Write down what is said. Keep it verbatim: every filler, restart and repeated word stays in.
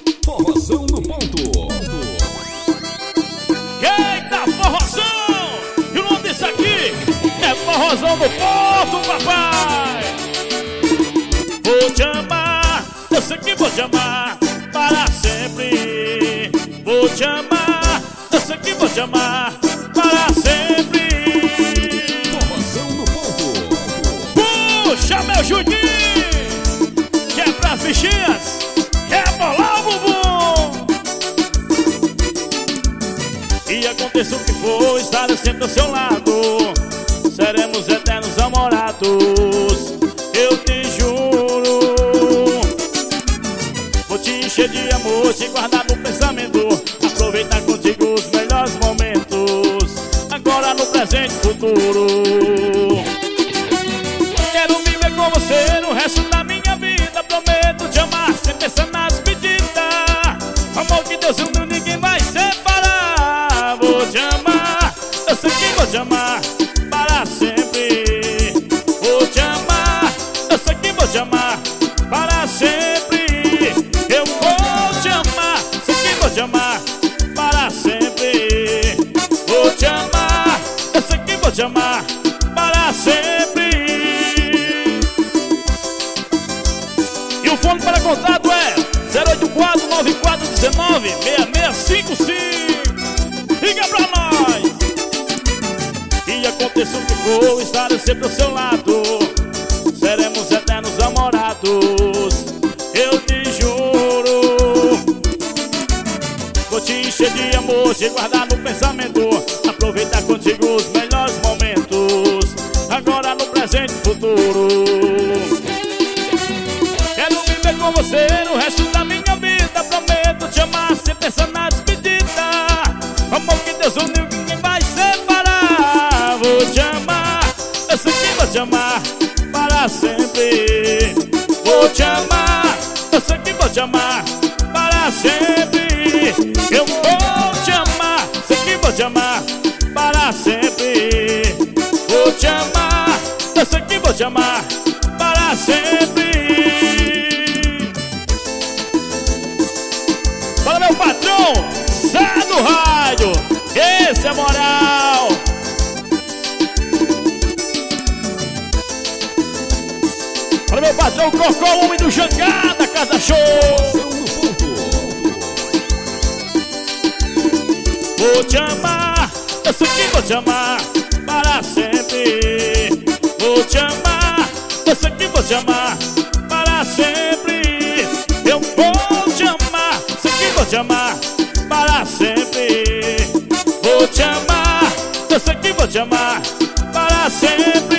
Forrozão no ponto. Eita, forrozão! E o nome disso aqui é Forrozão do Ponto, papai! Vou te amar, eu sei que vou te amar para sempre. Vou te amar, eu sei que vou te amar para sempre. Forrozão no ponto. Puxa, meu Juninho, que é pras bichinhas, rebolar o bumbum. E aconteça o que for, estarei sempre ao seu lado. Seremos eternos namorados, eu te juro. Vou te encher de amor, te guardar no pensamento, aproveitar contigo os melhores momentos, agora no presente e futuro. Quero viver com você no resto da minha vida, prometo te amar sem pensar na despedida. Amor que Deus uniu, ninguém vai separar. Vou te amar, eu sei que vou te amar para sempre. Vou te amar, eu sei que vou te amar para sempre. Eu vou te amar, sei que vou te amar para sempre. Vou te amar, eu sei que vou te amar para sempre. E o fone para contato é zero oito quatro, nove quatro um nove, seis seis cinco cinco. Liga pra nós! E aconteça o que for, estarei sempre ao seu lado. Seremos eternos namorados, eu te juro. Vou te encher de amor, te guardar no pensamento, aproveitar contigo os melhores momentos, agora no presente e futuro. Quero viver com você no resto da minha vida, prometo te amar sem pensar na despedida. Amor que Deus uniu, ninguém vai separar. Vou te amar, eu sei que vou te amar para sempre. Vou te amar, eu sei que vou te amar para sempre. Eu vou te amar, sei que vou te amar para sempre. Vou te amar, eu sei que vou te amar para sempre. Fala, meu patrão, Zé do Rádio, esse é moral. Fala, meu patrão, Cocó, o homem do Jangada, Casa Show. Forrozão no ponto. Vou te amar, eu sei que vou te amar para sempre. Vou te amar, eu sei que vou te amar para sempre. Eu vou te amar, sei que vou te amar para sempre. Vou te amar, eu sei que vou te amar para sempre.